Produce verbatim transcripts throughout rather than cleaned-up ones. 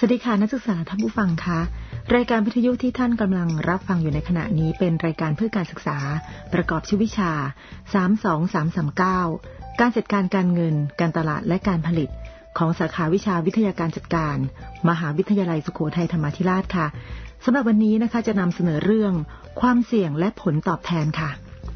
วัสดีค่ะนักศึกษาท่านผู้ฟังคะรายการวิทยุที่ท่านกำลังรับฟังอยู่ในขณะนี้เป็นรายการเพื่อการศึกษาประกอบชื่อวิชาสาม สอง สาม สาม เก้าการจัดการการเงินการตลาดและการผลิตของสาขาวิชาวิทยาการจัดการมหาวิทยาลัยสุโขทัยธรรมาธิราชค่ะสำหรับวันนี้นะคะจะนำเสนอเรื่องความเสี่ยงและผลตอบแทนค่ะ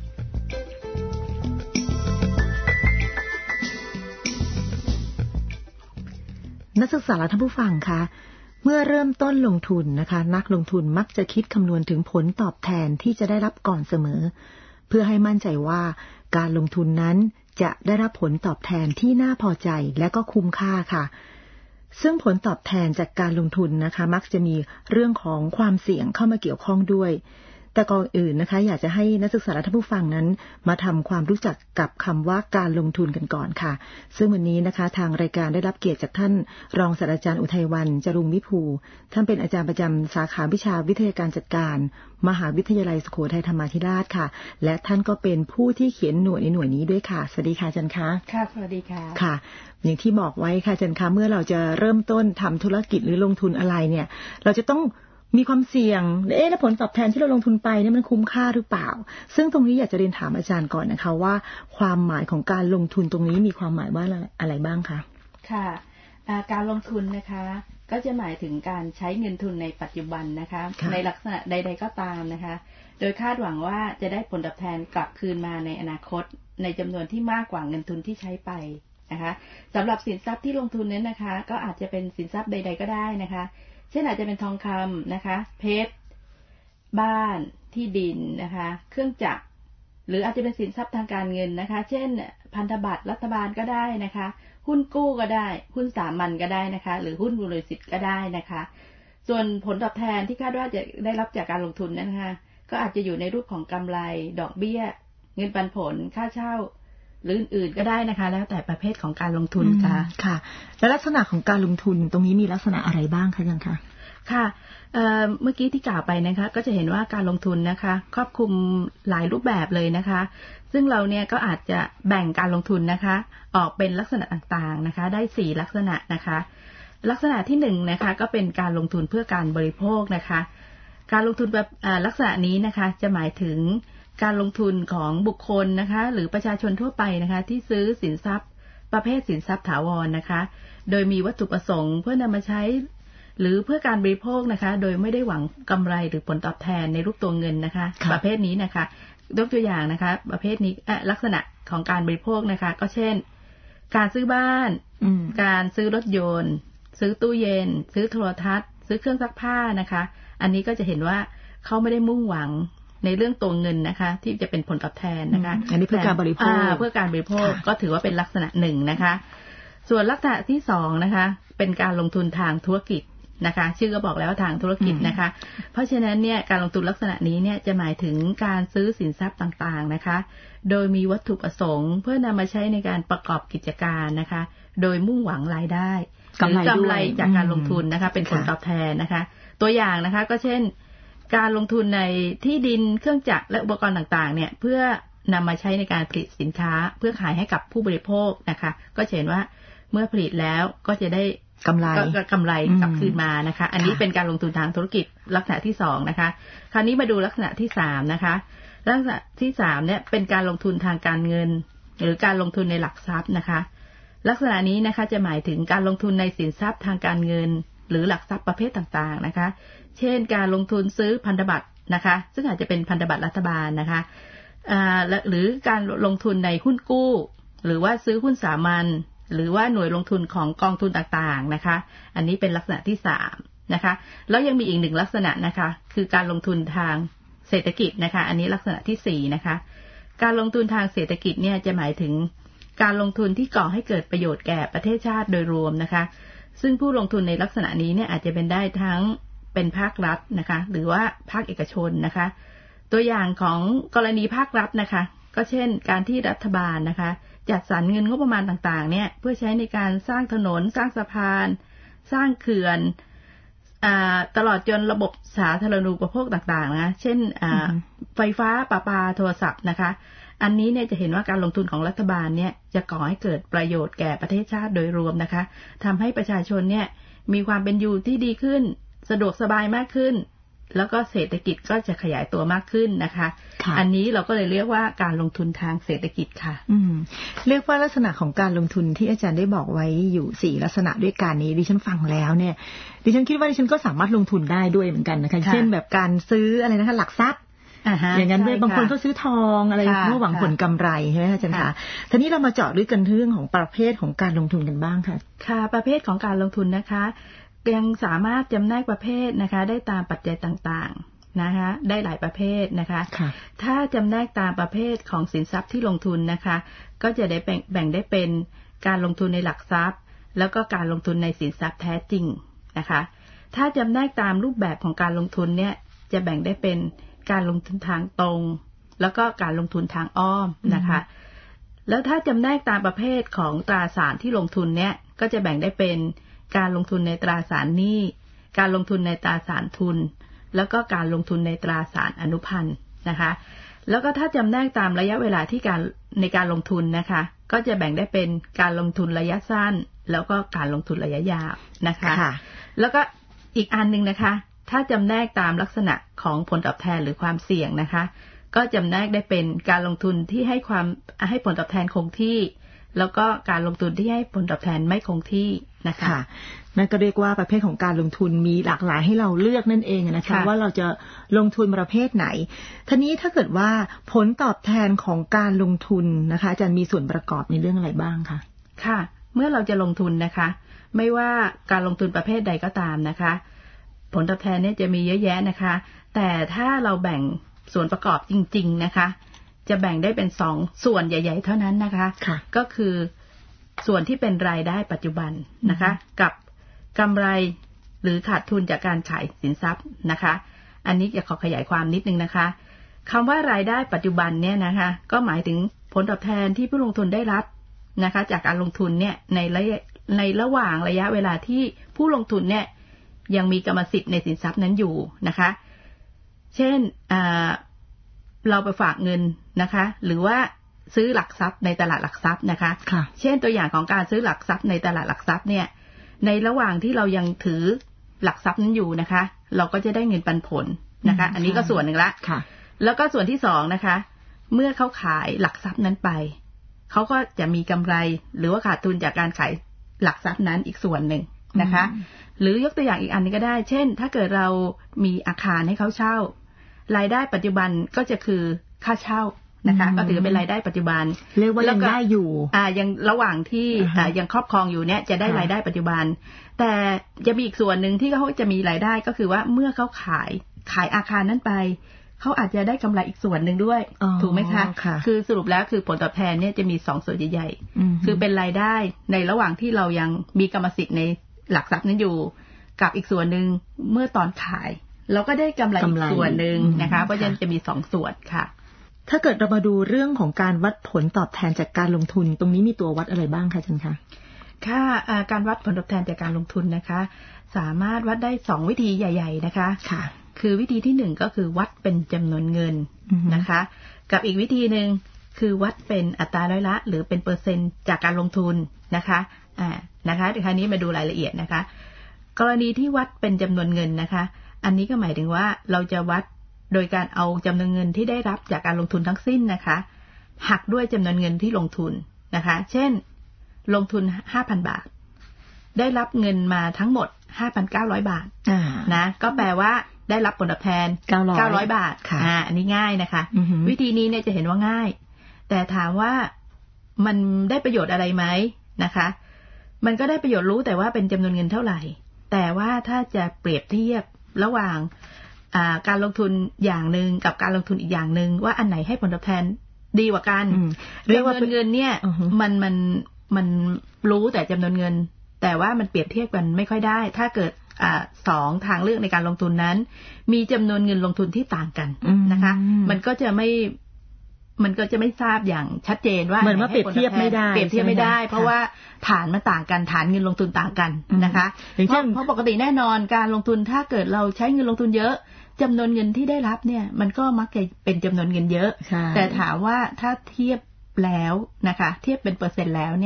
นักศึกษาและท่านผู้ฟังคะเมื่อเริ่มต้นลงทุนนะคะนักลงทุนมักจะคิดคำนวณถึงผลตอบแทนที่จะได้รับก่อนเสมอเพื่อให้มั่นใจว่าการลงทุนนั้นจะได้รับผลตอบแทนที่น่าพอใจและก็คุ้มค่าค่ะซึ่งผลตอบแทนจากการลงทุนนะคะมักจะมีเรื่องของความเสี่ยงเข้ามาเกี่ยวข้องด้วยแต่ก่อนอื่นนะคะอยากจะให้นักศึกษาและท่านผู้ฟังนั้นมาทำความรู้จักกับคำว่าการลงทุนกันก่อนค่ะซึ่งวันนี้นะคะทางรายการได้รับเกียรติจากท่านรองศาสตราจารย์อุทัยวรรณจรุงวิภูท่านเป็นอาจารย์ประจำสาขาวิชาวิทยาการจัดการมหาวิทยาลัยสุโขทัยธรรมาธิราชค่ะและท่านก็เป็นผู้ที่เขียนหน่วยในหน่วยนี้ด้วยค่ะสวัสดีค่ะอาจารย์คะค่ะสวัสดีค่ะค่ะอย่างที่บอกไว้ค่ะอาจารย์คะเมื่อเราจะเริ่มต้นทำธุรกิจหรือลงทุนอะไรเนี่ยเราจะต้องมีความเสี่ยงเอ๊ะแล้วผลตอบแทนที่เราลงทุนไปเนี่ยมันคุ้มค่าหรือเปล่าซึ่งตรงนี้อยากจะเรียนถามอาจารย์ก่อนนะคะว่าความหมายของการลงทุนตรงนี้มีความหมายว่าอะไรบ้างคะค่ะการลงทุนนะคะก็จะหมายถึงการใช้เงินทุนในปัจจุบันนะคะในลักษณะใดๆก็ตามนะคะโดยคาดหวังว่าจะได้ผลตอบแทนกลับคืนมาในอนาคตในจำนวนที่มากกว่าเงินทุนที่ใช้ไปนะคะสำหรับสินทรัพย์ที่ลงทุนนั้นนะคะก็อาจจะเป็นสินทรัพย์ใดๆก็ได้นะคะเช่นอาจจะเป็นทองคำนะคะเพชรบ้านที่ดินนะคะเครื่องจักรหรืออาจจะเป็นสินทรัพย์ทางการเงินนะคะเช่นพันธบัตรรัฐบาลก็ได้นะคะหุ้นกู้ก็ได้หุ้นสามัญก็ได้นะคะหรือหุ้นบริษัทก็ได้นะคะส่วนผลตอบแทนที่คาดว่าจะได้รับจากการลงทุนนั้นนะคะก็อาจจะอยู่ในรูปของกำไรดอกเบี้ยเงินปันผลค่าเช่าหรืออื่นๆก็ได้นะคะแล้วแต่ประเภทของการลงทุนค่ะค่ะและลักษณะของการลงทุนตรงนี้มีลักษณะอะไรบ้างคะยังคะค่ะ เอ่อ เมื่อกี้ที่กล่าวไปนะคะก็จะเห็นว่าการลงทุนนะคะครอบคลุมหลายรูปแบบเลยนะคะซึ่งเราเนี่ยก็อาจจะแบ่งการลงทุนนะคะออกเป็นลักษณะต่างๆนะคะได้สี่ลักษณะนะคะลักษณะที่หนึ่งนะคะก็เป็นการลงทุนเพื่อการบริโภคนะคะการลงทุนแบบลักษณะนี้นะคะจะหมายถึงการลงทุนของบุคคลนะคะหรือประชาชนทั่วไปนะคะที่ซื้อสินทรัพย์ประเภทสินทรัพย์ถาวรนะคะโดยมีวัตถุประสงค์เพื่อนำมาใช้หรือเพื่อการบริโภคนะคะโดยไม่ได้หวังกำไรหรือผลตอบแทนในรูปตัวเงินนะคะประเภทนี้นะคะยกตัวอย่างนะคะประเภทนี้ลักษณะของการบริโภคนะคะก็เช่นการซื้อบ้านการซื้อรถยนต์ซื้อตู้เย็นซื้อโทรทัศน์ซื้อเครื่องซักผ้านะคะอันนี้ก็จะเห็นว่าเขาไม่ได้มุ่งหวังในเรื่องตัวเงินนะคะที่จะเป็นผลตอบแทนนะคะอันนี้เพื่อการบริโภคเพื่อการบริโภคก็ถือว่าเป็นลักษณะหนึ่งนะคะส่วนลักษณะที่สองนะคะเป็นการลงทุนทางธุรกิจนะคะชื่อก็บอกแล้วว่าทางธุรกิจนะคะเพราะฉะนั้นเนี่ยการลงทุนลักษณะนี้เนี่ยจะหมายถึงการซื้อสินทรัพย์ต่างๆนะคะโดยมีวัตถุประสงค์เพื่อนำมาใช้ในการประกอบกิจการนะคะโดยมุ่งหวังรายได้หรือกำไรจากการลงทุนนะคะเป็นผลตอบแทนนะคะตัวอย่างนะคะก็เช่นการลงทุนในที่ดินเครื่องจักรและอุปกรณ์ต่างๆเนี่ยเพื่อนำมาใช้ในการผลิตสินค้าเพื่อขายให้กับผู้บริโภคนะคะก็เห็นว่าเมื่อผลิตแล้วก็จะได้กำไรก็กำไรกลับคืนมานะคะอันนี้เป็นการลงทุนทางธุรกิจลักษณะที่สองนะคะคราวนี้มาดูลักษณะที่สามนะคะลักษณะที่สามเนี่ยเป็นการลงทุนทางการเงินหรือการลงทุนในหลักทรัพย์นะคะลักษณะนี้นะคะจะหมายถึงการลงทุนในสินทรัพย์ทางการเงินหรือหลักทรัพย์ประเภทต่างๆนะคะเช่นการลงทุนซื้อพันธบัตรนะคะซึ่งอาจจะเป็นพันธบัตรรัฐบาลนะคะอ่าหรือการลงทุนในหุ้นกู้หรือว่าซื้อหุ้นสามัญหรือว่าหน่วยลงทุนของกองทุนต่างๆนะคะอันนี้เป็นลักษณะที่สามนะคะแล้วยังมีอีกหนึ่งลักษณะนะคะคือการลงทุนทางเศรษฐกิจนะคะอันนี้ลักษณะที่สี่นะคะการลงทุนทางเศรษฐกิจเนี่ยจะหมายถึงการลงทุนที่ก่อให้เกิดประโยชน์แก่ประเทศชาติโดยรวมนะคะซึ่งผู้ลงทุนในลักษณะนี้เนี่ยอาจจะเป็นได้ทั้งเป็นภาครัฐนะคะหรือว่าภาคเอกชนนะคะตัวอย่างของกรณีภาครัฐนะคะก็เช่นการที่รัฐบาลนะคะจัดสรรเงินงบประมาณต่างๆเนี่ยเพื่อใช้ในการสร้างถนนสร้างสะพานสร้างเขื่อนตลอดจนระบบสาธารณูปโภคต่างๆนะเช่นไฟฟ้าประปาโทรศัพท์นะคะอันนี้เนี่ยจะเห็นว่าการลงทุนของรัฐบาลเนี่ยจะก่อให้เกิดประโยชน์แก่ประเทศชาติโดยรวมนะคะทำให้ประชาชนเนี่ยมีความเป็นอยู่ที่ดีขึ้นสะดวกสบายมากขึ้นแล้วก็เศรษฐกิจก็จะขยายตัวมากขึ้นนะคะอันนี้เราก็เลยเรียกว่าการลงทุนทางเศรษฐกิจค่ะอืมเรียกว่าลักษณะของการลงทุนที่อาจารย์ได้บอกไว้อยู่สี่ลักษณะด้วยกันนี้ดิฉันฟังแล้วเนี่ยดิฉันคิดว่าดิฉันก็สามารถลงทุนได้ด้วยเหมือนกันนะคะเช่นแบบการซื้ออะไรนะคะหลักทรัพย์อย่างนั้นด้วยบางคนก็ซื้อทองอะไรเพื่อหวังผลกำไรใช่ไหมอาจารย์คะทีนี้เรามาเจาะลึกกันเรื่องของประเภทของการลงทุนกันบ้างค่ะค่ะประเภทของการลงทุนนะคะยังสามารถจำแนกประเภทนะคะได้ตามปัจจัยต่างๆนะคะได้หลายประเภทนะคะถ้าจำแนกตามประเภทของสินทรัพย์ที่ลงทุนนะคะก็จะได้แบ่งได้เป็นการลงทุนในหลักทรัพย์แล้วก็การลงทุนในสินทรัพย์แท้จริงนะคะถ้าจำแนกตามรูปแบบของการลงทุนเนี่ยจะแบ่งได้เป็นการลงทุนทางตรงแล้วก็การลงทุนทางอ้อมนะคะแล้วถ้าจำแนกตามประเภทของตราสารที่ลงทุนเนี่ยก็จะแบ่งได้เป็นการลงทุนในตราสารหนี้การลงทุนในตราสารทุนแล้วก็การลงทุนในตราสารอนุพันธ์นะคะแล้วก็ถ้าจำแนกตามระยะเวลาที่การในการลงทุนนะคะก็จะแบ่งได้เป็นการลงทุนระยะสั้นแล้วก็การลงทุนระยะยาวนะคะแล้วก็อีกอันนึงนะคะถ้าจำแนกตามลักษณะของผลตอบแทนหรือความเสี่ยงนะคะก็จำแนกได้เป็นการลงทุนที่ให้ความให้ผลตอบแทนคงที่แล้วก็การลงทุนที่ให้ผลตอบแทนไม่คงที่นะคะนั่นก็เรียกว่าประเภทของการลงทุนมีหลากหลายให้เราเลือกนั่นเองนะคะว่าเราจะลงทุนประเภทไหนทีนี้ถ้าเกิดว่าผลตอบแทนของการลงทุนนะคะอาจารย์มีส่วนประกอบในเรื่องอะไรบ้างคะค่ะเมื่อเราจะลงทุนนะคะไม่ว่าการลงทุนประเภทใดก็ตามนะคะผลตอบแทนเนี่ยจะมีเยอะแยะนะคะแต่ถ้าเราแบ่งส่วนประกอบจริงๆนะคะจะแบ่งได้เป็นสองส่วนใหญ่ๆเท่านั้นนะคะก็คือส่วนที่เป็นรายได้ปัจจุบันนะคะกับกำไรหรือขาดทุนจากการขายสินทรัพย์นะคะอันนี้จะขอขยายความนิดนึงนะคะคำว่ารายได้ปัจจุบันเนี่ยนะคะก็หมายถึงผลตอบแทนที่ผู้ลงทุนได้รับนะคะจากการลงทุนเนี่ยในระยะในระหว่างระยะเวลาที่ผู้ลงทุนเนี่ยยังมีกรรมสิทธิ์ในสินทรัพย์นั้นอยู่นะคะเช่นเราไปฝากเงินนะคะหรือว่าซื้อหลักทรัพย์ในตลาดหลักทรัพย์นะคะเช่นตัวอย่างของการซื้อหลักทรัพย์ในตลาดหลักทรัพย์เนี่ยในระหว่างที่เรายังถือหลักทรัพย์นั้นอยู่นะคะเราก็จะได้เงินปันผลนะคะอันนี้ก็ส่วนหนึ่งละแล้วก็ส่วนที่สองนะคะเมื่อเขาขายหลักทรัพย์นั้นไปเขาก็จะมีกำไรหรือว่าขาดทุนจากการขายหลักทรัพย์นั้นอีกส่วนหนึ่งนะคะหรือยกตัวอย่างอีกอันนึงก็ได้เช่นถ้าเกิดเรามีอาคารให้เขาเช่ารายได้ปัจจุบันก็จะคือค่าเช่านะคะก็ถือเป็นรายได้ปัจจุบันเรียกว่ายังได้อยู่อ่ายังระหว่างที่อ่ายังครอบครองอยู่เนี่ยจะได้รายได้ปัจจุบันแต่จะมีอีกส่วนหนึ่งที่เขาจะมีรายได้ก็คือว่าเมื่อเขาขายขายอาคารนั้นไปเขาอาจจะได้กำไรอีกส่วนหนึ่งด้วยถูกไหมคะคือสรุปแล้วคือผลตอบแทนเนี่ยจะมีสองส่วนใหญ่ๆคือเป็นรายได้ในระหว่างที่เรายังมีกรรมสิทธิ์ในหลักทรัพย์นั้นอยู่กับอีกส่วนหนึ่งเมื่อตอนขายเราก็ได้กำไรอีกส่วนหนึ่งนะคะเพราะฉะนั้นจะมีสองส่วนค่ะถ้าเกิดเรามาดูเรื่องของการวัดผลตอบแทนจากการลงทุนตรงนี้มีตัววัดอะไรบ้างคะอาจารย์คะค่ะการวัดผลตอบแทนจากการลงทุนนะคะสามารถวัดได้สองวิธีใหญ่ๆนะคะค่ะคือวิธีที่หนึ่งก็คือวัดเป็นจำนวนเงินนะคะกับอีกวิธีหนึ่งคือวัดเป็นอัตราร้อยละหรือเป็นเปอร์เซ็นต์จากการลงทุนนะคะอ่านะคะเดี๋ยวคราวนี้มาดูรายละเอียดนะคะกรณีที่วัดเป็นจำนวนเงินนะคะอันนี้ก็หมายถึงว่าเราจะวัดโดยการเอาจำนวนเงินที่ได้รับจากการลงทุนทั้งสิ้นนะคะหักด้วยจำนวนเงินที่ลงทุนนะคะเช่นลงทุน ห้าพัน บาทได้รับเงินมาทั้งหมด ห้าพันเก้าร้อย บาทนะก็แปลว่าได้รับผลตอบแทนเก้าร้อยบาทอ่าอันนี้ง่ายนะคะวิธีนี้เนี่ยจะเห็นว่าง่ายแต่ถามว่ามันได้ประโยชน์อะไรไหมนะคะมันก็ได้ประโยชน์รู้แต่ว่าเป็นจำนวนเงินเท่าไหร่แต่ว่าถ้าจะเปรียบเทียบระหว่างการลงทุนอย่างหนึ่งกับการลงทุนอีกอย่างหนึ่งว่าอันไหนให้ผลตอบแทนดีกว่ากันจำนวนเงินเนี่ยมันมันมันรู้แต่จำนวนเงินแต่ว่ามันเปรียบเทียบกันไม่ค่อยได้ถ้าเกิดสองทางเลือกในการลงทุนนั้นมีจำนวนเงินลงทุนที่ต่างกันนะคะมันก็จะไม่มันก็จะไม่ทราบอย่างชัดเจนว่าเหมือนว่าเปรียบเทียบไม่ได้เปรียบเทียบไม่ได้เพราะว่าฐานมันต่างกันฐานเงินลงทุนต่างกันนะคะเพราะเพราะปกติแน่นอนการลงทุนถ้าเกิดเราใช้เงินลงทุนเยอะจำนวนเงินที่ได้รับเนี่ยมันก็มักจะเป็นจำนวนเงินเยอะแต่ถามว่าถ้าเทียบแล้วนะคะเทียบเป็นเปอร์เซ็นต์แล้วเนี่ย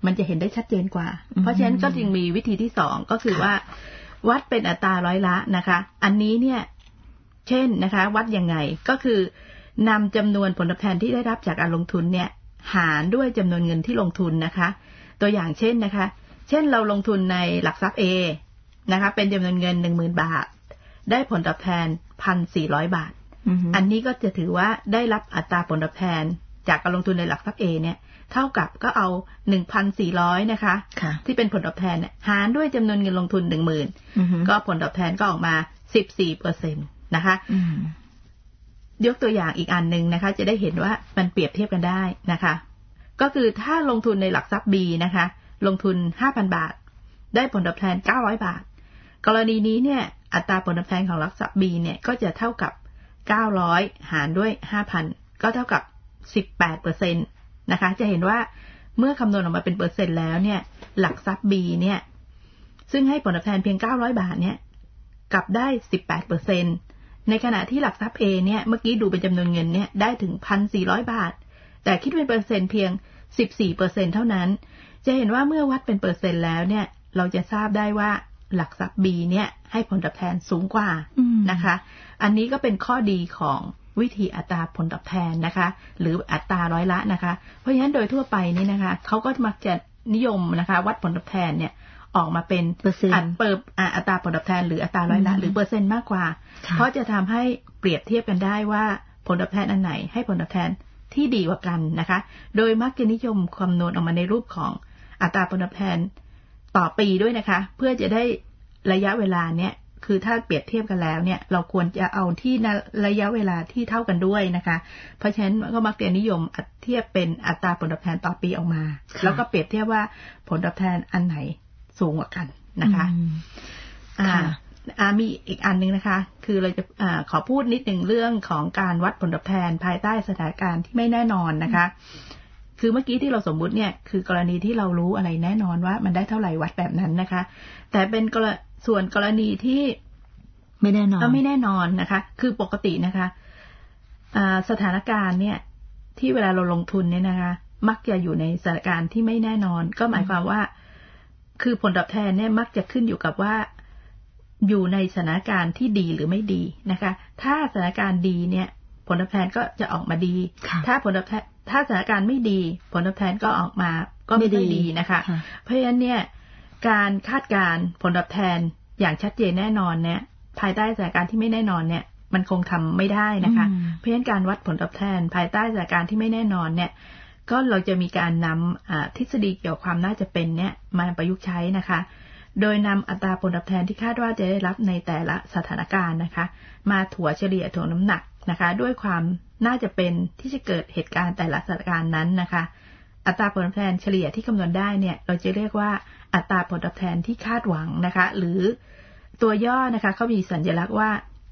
มันจะเห็นได้ชัดเจนกว่าเพราะฉะนั้นก็จึงมีวิธีที่สองก็คือว่าวัดเป็นอัตราร้อยละนะคะอันนี้เนี่ยเช่นนะคะวัดยังไงก็คือนำจำนวนผลตอบแทนที่ได้รับจากการลงทุนเนี่ยหารด้วยจำนวนเงินที่ลงทุนนะคะตัวอย่างเช่นนะคะเช่นเราลงทุนในหลักทรัพย์ A นะคะเป็นจำนวนเงิน หนึ่งหมื่น บาทได้ผลตอบแทน หนึ่งพันสี่ร้อย บาท uh-huh. อันนี้ก็จะถือว่าได้รับอัตราผลตอบแทนจากการลงทุนในหลักทรัพย์ A เนี่ยเท่ากับก็เอา หนึ่งพันสี่ร้อย นะคะ uh-huh. ที่เป็นผลตอบแทนเนี่ยหารด้วยจำนวนเงินลงทุน หนึ่งหมื่น uh-huh. ก็ผลตอบแทนก็ออกมา สิบสี่เปอร์เซ็นต์ นะคะ uh-huh. ยกตัวอย่างอีกอันนึงนะคะจะได้เห็นว่ามันเปรียบเทียบกันได้นะคะก็คือถ้าลงทุนในหลักทรัพย์ B นะคะลงทุน ห้าพัน บาทได้ผลตอบแทนเก้าร้อยบาทกรณีนี้เนี่ยอัตราผลตอบแทนของหลักทรัพย์ B เนี่ยก็จะเท่ากับเก้าร้อยหารด้วย ห้าพัน ก็เท่ากับ สิบแปดเปอร์เซ็นต์ นะคะจะเห็นว่าเมื่อคำนวณออกมาเป็นเปอร์เซ็นต์แล้วเนี่ยหลักทรัพย์ B เนี่ยซึ่งให้ผลตอบแทนเพียงเก้าร้อยบาทเนี่ยกลับได้ สิบแปดเปอร์เซ็นต์ ในขณะที่หลักทรัพย์ A เนี่ยเมื่อกี้ดูเป็นจำนวนเงินเนี่ยได้ถึง หนึ่งพันสี่ร้อย บาทแต่คิดเป็นเปอร์เซ็นต์เพียง สิบสี่เปอร์เซ็นต์ เท่านั้นจะเห็นว่าเมื่อวัดเป็นเปอร์เซ็นต์แล้วเนี่ยเราจะทราบได้ว่าหลักทรัพย์ B เนี่ยให้ผลตอบแทนสูงกว่านะคะอันนี้ก็เป็นข้อดีของวิธีอัตราผลตอบแทนนะคะหรืออัตราร้อยละนะคะเพราะฉะนั้นโดยทั่วไปนี่นะคะเขาก็มักจะนิยมนะคะวัดผลตอบแทนเนี่ยออกมาเป็นเปอร์เซ็นต์เปิดอัตราผลตอบแทนหรืออัตราร้อยละหรือเปอร์เซ็นต์มากกว่าเพราะจะทำให้เปรียบเทียบกันได้ว่าผลตอบแทนอันไหนให้ผลตอบแทนที่ดีกว่ากันนะคะโดยมักจะนิยมคำนวณออกมาในรูปของอัตราผลตอบแทนต่อปีด้วยนะคะเพื่อจะได้ระยะเวลาเนี่ยคือถ้าเปรียบเทียบกันแล้วเนี่ยเราควรจะเอาที่ระยะเวลาที่เท่ากันด้วยนะคะเพราะฉะนั้นก็มักจะนิยมเทียบเป็นอัตราผลตอบแทนต่อปีออกมาแล้วก็เปรียบเทียบว่าผลตอบแทนอันไหนสูงกว่ากันนะคะอ่าอ่ามีอีกอันนึงนะคะคือเราจะอ่าขอพูดนิดหนึ่งเรื่องของการวัดผลตอบแทนภายใต้สถานการณ์ที่ไม่แน่นอนนะคะคือเมื่อกี้ที่เราสมมุติเนี่ยคือกรณีที่เรารู้อะไรแน่นอนว่ามันได้เท่าไหร่วัดแบบนั้นนะคะแต่เป็นส่วนกรณีที่ไม่แน่นอนก็ไม่แน่นอนนะคะคือปกตินะคะสถานการณ์เนี่ยที่เวลาเราลงทุนเนี่ยนะคะมักจะอยู่ในสถานการณ์ที่ไม่แน่นอนก็หมายความว่าคือผลตอบแทนเนี่ยมักจะขึ้นอยู่กับว่าอยู่ในสถานการณ์ที่ดีหรือไม่ดีนะคะถ้าสถานการณ์ดีเนี่ยผลตอบแทนก็จะออกมาดีถ้าผลตอบแทนถ้าสถานการณ์ไม่ดีผลตอบแทนก็ออกมาก็ไม่ดีนะคะเพราะฉะนั้นเนี่ยการคาดการณ์ผลตอบแทนอย่างชัดเจนแน่นอนเนี่ยภายใต้สถานการณ์ที่ไม่แน่นอนเนี่ยมันคงทำไม่ได้นะคะเพราะฉะนั้นการวัดผลตอบแทนภายใต้สถานการณ์ที่ไม่แน่นอนเนี่ยก็เราจะมีการนำทฤษฎีเกี่ยวกับความน่าจะเป็นเนี่ยมาประยุกต์ใช้นะคะโดยนำอัตราผลตอบแทนที่คาดว่าจะได้รับในแต่ละสถานการณ์นะคะมาถัวเฉลี่ยถ่วงน้ำหนักนะคะด้วยความน่าจะเป็นที่จะเกิดเหตุการณ์แต่ละสถานการณ์นั้นนะคะอัตราผลตอบแทนเฉลี่ยที่คำนวณได้เนี่ยเราจะเรียกว่าอัตราผลตอบแทนที่คาดหวังนะคะหรือตัวย่อนะคะเขามีสัญลักษณ์ว่า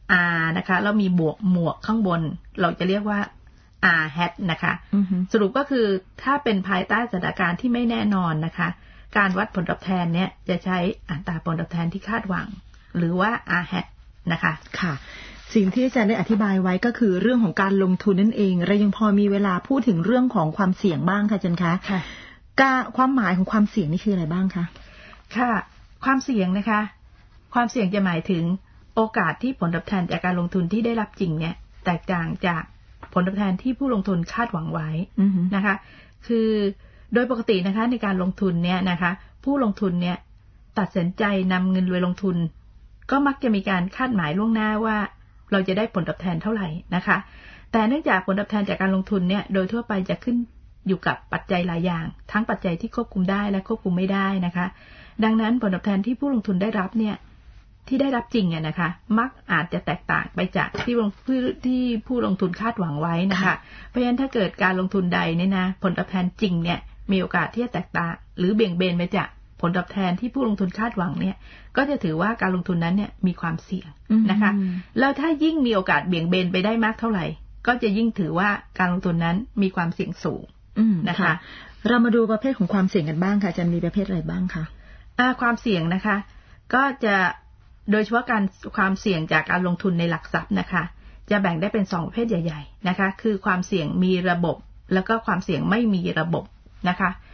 R นะคะแล้วมีบวกหมวกข้างบนเราจะเรียกว่า R hat นะคะ uh-huh. สรุปก็คือถ้าเป็นภายใต้สถานการณ์ที่ไม่แน่นอนนะคะการวัดผลตอบแทนเนี่ยจะใช้อัตราผลตอบแทนที่คาดหวังหรือว่า R hat นะคะค่ะสิ่งที่อาจารย์ได้อธิบายไว้ก็คือเรื่องของการลงทุนนั่นเองเรายังพอมีเวลาพูดถึงเรื่องของความเสี่ยงบ้างค่ะอาจารย์คะค่ะความหมายของความเสี่ยงนี่คืออะไรบ้างคะค่ะความเสี่ยงนะคะความเสี่ยงจะหมายถึงโอกาสที่ผลตอบแทนจากการลงทุนที่ได้รับจริงเนี่ยแตกต่างจากผลตอบแทนที่ผู้ลงทุนคาดหวังไว้นะคะคือโดยปกตินะคะในการลงทุนเนี่ยนะคะผู้ลงทุนเนี่ยตัดสินใจนำเงินไปลงทุนก็มักจะมีการคาดหมายล่วงหน้าว่าเราจะได้ผลตอบแทนเท่าไหร่นะคะแต่เนื่องจากผลตอบแทนจากการลงทุนเนี่ยโดยทั่วไปจะขึ้นอยู่กับปัจจัยหลายอย่างทั้งปัจจัยที่ควบคุมได้และควบคุมไม่ได้นะคะดังนั้นผลตอบแทนที่ผู้ลงทุนได้รับเนี่ยที่ได้รับจริงเนี่ยนะคะมักอาจจะแตกต่างไปจากที่ที่ผู้ลงทุนคาดหวังไว้นะคะเพราะฉะนั้นถ้าเกิดการลงทุนใดเนี่ยนะผลตอบแทนจริงเนี่ยมีโอกาสที่จะแตกต่างหรือเบี่ยงเบนไปจากผลตอบแทนที่ผู้ลงทุนคาดหวังเนี่ยก็จะถือว่าการลงทุนนั้นเนี่ยมีความเสี่ยงนะคะแล้วถ้ายิ่งมีโอกาสเบี่ยงเบนไปได้มากเท่าไหร่ก็จะยิ่งถือว่าการลงทุนนั้นมีความเสี่ยงสูงนะคะเรามาดูประเภทของความเสี่ยงกันบ้างค่ะจะมีประเภทอะไรบ้างคะอ่าความเสี่ยงนะคะก็จะโดยเฉพาะการความเสี่ยงจากการลงทุนในหลักทรัพย์นะคะจะแบ่งได้เป็นสองประเภทใหญ่ๆนะคะคือความเสี่ยงมีระบบแล้วก็ความเสี่ยงไม่มีระบบนะคะ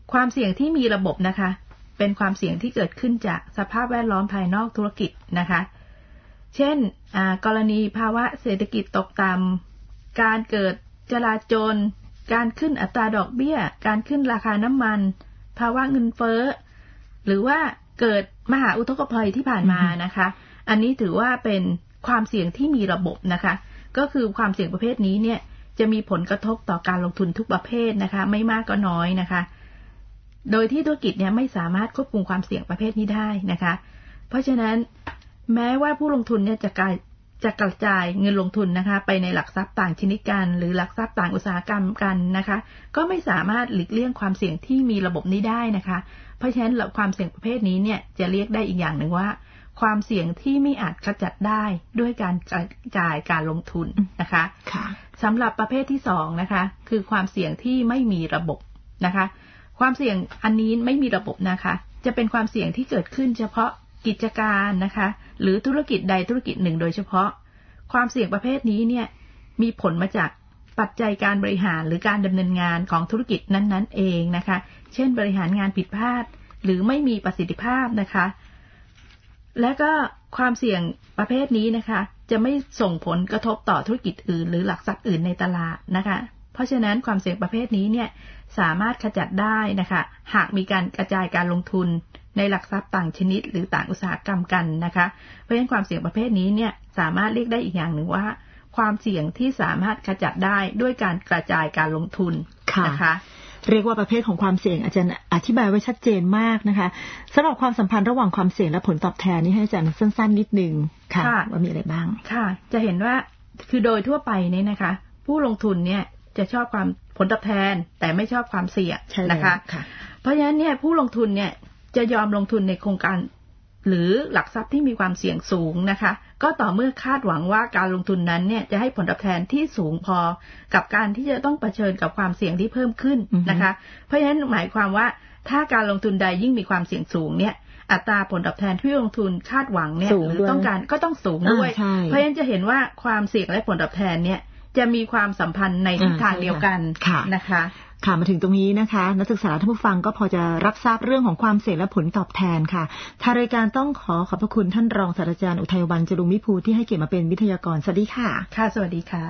ความเสี่ยงที่มีระบบนะคะเป็นความเสี่ยงที่เกิดขึ้นจากสภาพแวดล้อมภายนอกธุรกิจนะคะเช่นกรณีภาวะเศรษฐกิจตกต่ำการเกิดจลาจลการขึ้นอัตราดอกเบี้ยการขึ้นราคาน้ำมันภาวะเงินเฟ้อหรือว่าเกิดมหาอุทกภัยที่ผ่านมานะคะอันนี้ถือว่าเป็นความเสี่ยงที่มีระบบนะคะก็คือความเสี่ยงประเภทนี้เนี่ยจะมีผลกระทบต่อการลงทุนทุกประเภทนะคะไม่มากก็น้อยนะคะโดยที่ธุรกิจเนี่ยไม่สามารถควบคุมความเสี่ยงประเภทนี้ได้นะคะเพราะฉะนั้นแม้ว่าผู้ลงทุนเนี่ยจะการจะกระจายเงินลงทุนนะคะไปในหลักทรัพย์ต่างชนิดกันหรือหลักทรัพย์ต่างอุตสาหกรรมกันนะคะก็ไม่สามารถหลีกเลี่ยงความเสี่ยงที่มีระบบนี้ได้นะคะเพราะฉะนั้นความเสี่ยงประเภทนี้เนี่ยจะเรียกได้อีกอย่างหนึ่งว่าความเสี่ยงที่ไม่อาจขจัดได้ด้วยการกระจายการลงทุนนะคะสำหรับประเภทที่สองนะคะคือความเสี่ยงที่ไม่มีระบบนะคะความเสี่ยงอันนี้ไม่มีระบบนะคะจะเป็นความเสี่ยงที่เกิดขึ้นเฉพาะกิจการนะคะหรือธุรกิจใดธุรกิจหนึ่งโดยเฉพาะความเสี่ยงประเภทนี้เนี่ยมีผลมาจากปัจจัยการบริหารหรือการดำเนินงานของธุรกิจนั้นๆเองนะคะเช่นบริหารงานผิดพลาดหรือไม่มีประสิทธิภาพนะคะและก็ความเสี่ยงประเภทนี้นะคะจะไม่ส่งผลกระทบต่อธุรกิจอื่นหรือหลักทรัพย์อื่นในตลาดนะคะเพราะฉะนั้นความเสี่ยงประเภทนี้เนี่ยสามารถขจัดได้นะคะหากมีการกระจายการลงทุนในหลักทรัพย์ต่างชนิดหรือต่างอุตสาหกรรมกันนะคะเพราะฉะนั้นความเสี่ยงประเภทนี้เนี่ยสามารถเรียกได้อีกอย่างหนึ่งว่าความเสี่ยงที่สามารถขจัดได้ด้วยการกระจายการลงทุนนะคะเรียกว่าประเภทของความเสี่ยงอาจารย์อธิบายไว้ชัดเจนมากนะคะสำหรับความสัมพันธ์ระหว่างความเสี่ยงและผลตอบแทนนี่ให้อาจารย์สั้นๆนิดนึงค่ะว่ามีอะไรบ้างค่ะจะเห็นว่าคือโดยทั่วไปนี่นะคะผู้ลงทุนเนี่ยจะชอบความผลตอบแทนแต่ไม่ชอบความเสี่ยงนะคะเพราะฉะนั้นเนี่ยผู้ลงทุนเนี่ยจะยอมลงทุนในโครงการหรือหลักทรัพย์ที่มีความเสี่ยงสูงนะคะก็ต่อเมื่อคาดหวังว่าการลงทุนนั้นเนี่ยจะให้ผลตอบแทนที่สูงพอกับการที่จะต้องเผชิญกับความเสี่ยงที่เพิ่มขึ้นนะคะเพราะฉะนั้นหมายความว่าถ้าการลงทุนใดยิ่งมีความเสี่ยงสูงเนี่ยอัตราผลตอบแทนที่ลงทุนคาดหวังเนี่ยหรือต้องการก็ต้องสูงด้วยเพราะฉะนั้นจะเห็นว่าความเสี่ยงและผลตอบแทนเนี่ยจะมีความสัมพันธ์ในทิศทางเดียวกันนะคะค่ะมาถึงตรงนี้นะคะนักศึกษาท่านผู้ฟังก็พอจะรับทราบเรื่องของความเสี่ยงและผลตอบแทนค่ะทางรายการต้องขอขอบพระคุณท่านรองศาสตราจารย์อุทัยวรรณ จรุงวิภูที่ให้เกียรติมาเป็นวิทยากรสวัสดีค่ะค่ะสวัสดีค่ะ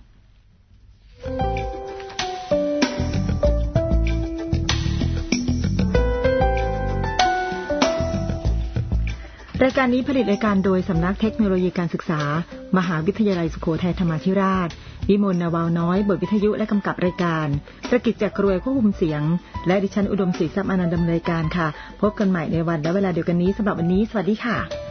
รายการนี้ผลิตรายการโดยสำนักเทคโนโลยีการศึกษามหาวิทยาลัยสุโขทัยธรรมาธิราชวิมลนาวาวน้อยบทวิทยุและกำกับรายการประกิจจักรวยควบคุมเสียงและดิฉันอุดมศรีทรัพย์อนันต์ดำเนินรายการค่ะพบกันใหม่ในวันและเวลาเดียวกันนี้สำหรับวันนี้สวัสดีค่ะ